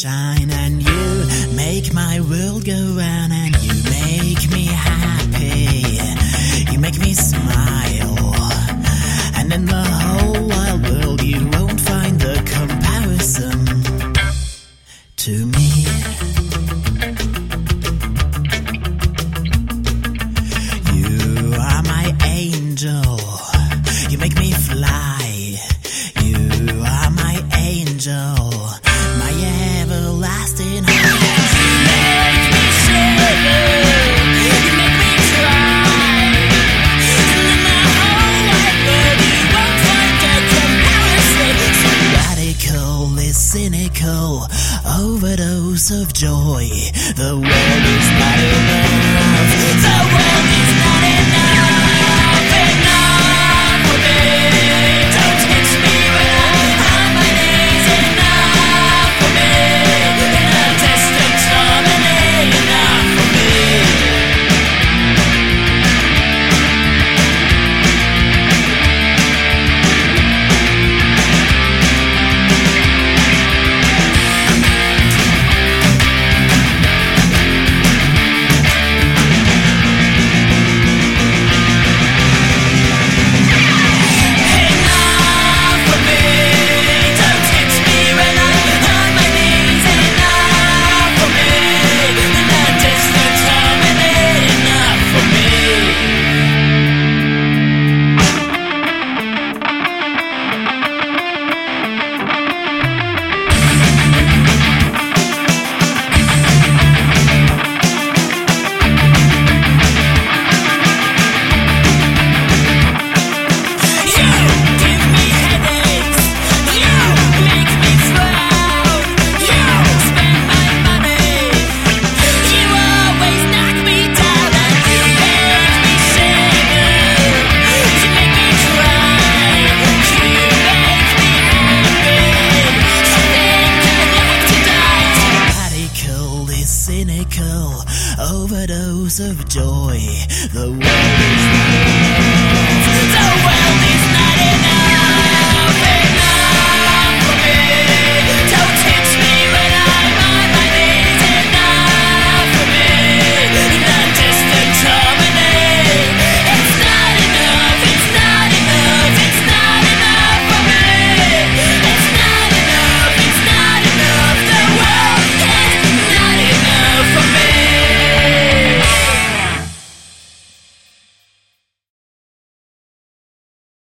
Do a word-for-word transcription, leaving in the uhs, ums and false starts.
shine, and you make my world go round, and you make me happy, you make me smile, and in the whole wide world you won't find the comparison to me. You are my angel, you make me fly, you are my angel, my everlasting heart. You make me shiver, you make me cry, and in the whole wide world you won't find a comparison. So radically cynical, overdose of joy. The world is not enough, the world